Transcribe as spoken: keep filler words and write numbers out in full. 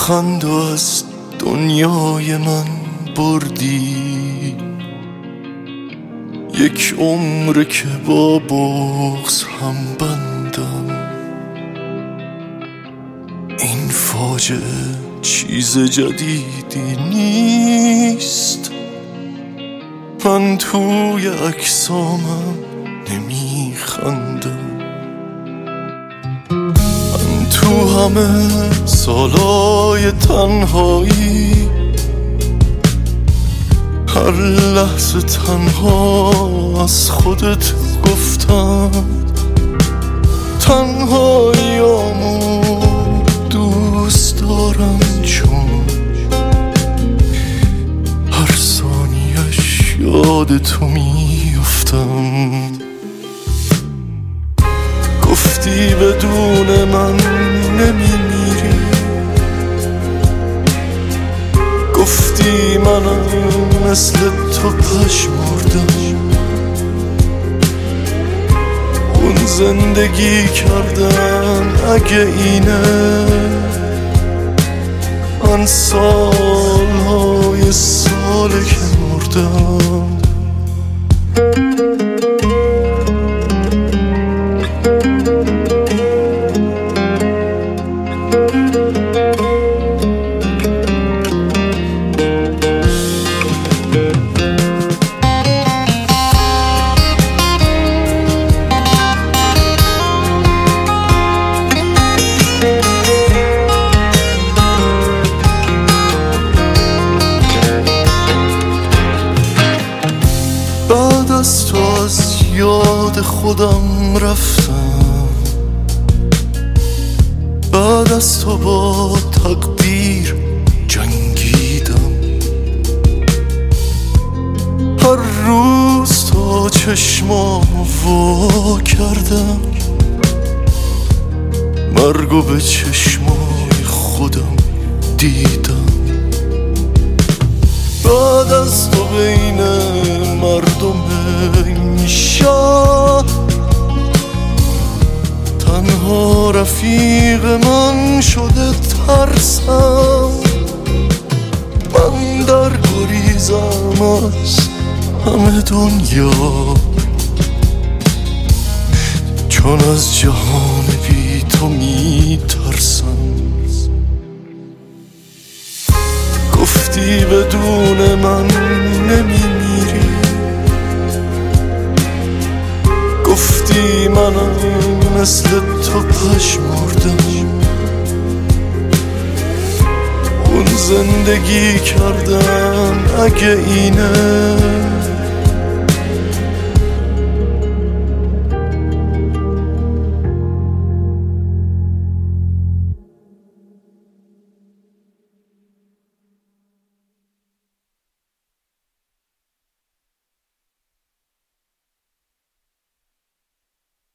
لبخند از دنیای من بردی، یک عمر که با بغض هم بندم. این فاجعه چیز جدیدی نیست، من توی اجسامم نمیخندم. من تو همه سالای تنهایی هر لحظه تنها از خودت گفتم، تنهاییامو دوست دارم چون هر ثانیه‌اش یاد تو میافتم. گفتی بدون من نمیمیری، گفتی منم مثل تو پشمردم. اون زندگی کردن اگه اینه، من سالهای ساله که مردم. بعد از تو از یاد خودم رفتم، بعد از تو با تقدیر جنگیدم. هر روز تا چشمامو وا کردم، مرگو به چشمای خودم دیدم. بعد از تو بین مردم این شهر تنها رفیق من شده ترسم. من در گریزم از همه دنیا، چون از جهان بی تو میترسم. گفتی بدون من نمیمیری، گفتی منم مثل تو پشمردم. اون زندگی کردن اگه اینه،